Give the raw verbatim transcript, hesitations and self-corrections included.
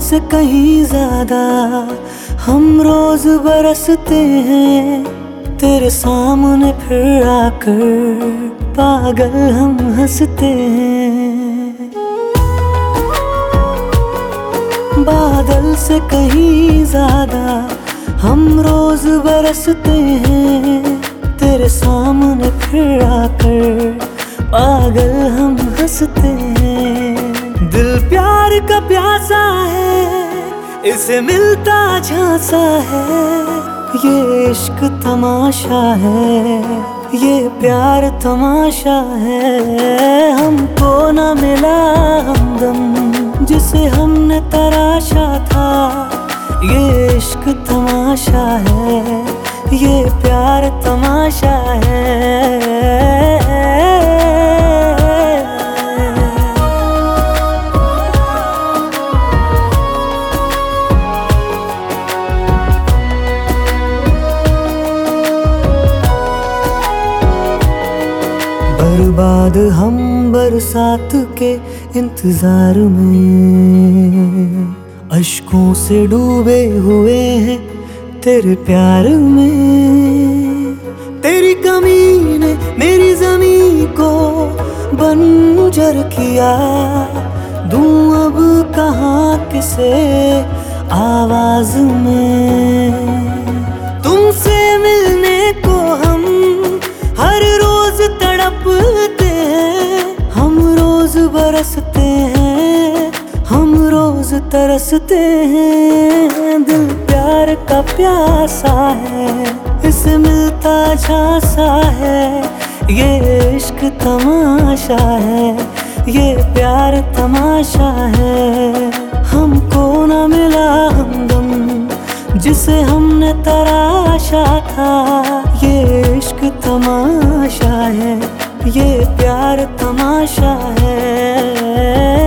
से कहीं ज्यादा हम रोज बरसते हैं तेरे सामने, फिर आकर पागल हम हंसते हैं। बादल से कहीं ज्यादा हम रोज बरसते हैं तेरे सामने, फिर आकर पागल हम हंसते हैं। दिल प्यार का प्यासा है, इसे मिलता झांसा है। ये इश्क तमाशा है, ये प्यार तमाशा है। हमको न मिला हमदम जिसे हमने तराशा था। ये इश्क तमाशा है, ये प्यार तमाशा है। बर्बाद हम बरसात के इंतजार में, अश्कों से डूबे हुए हैं तेरे प्यार में। तेरी कमी ने मेरी ज़मीं को बंजर किया, दूं अब कहाँ किसे आवाज में। तुमसे मिलने को हम हर रोज तड़पते हैं, हम रोज बरसते हैं, हम रोज तरसते हैं। दिल प्यार का प्यासा है, इसे मिलता झांसा है। ये इश्क तमाशा है, ये प्यार तमाशा है। हमको न मिला हमदम जिसे हमने तराशा था। ये इश्क तमाशा है, ये प्यार तमाशा है।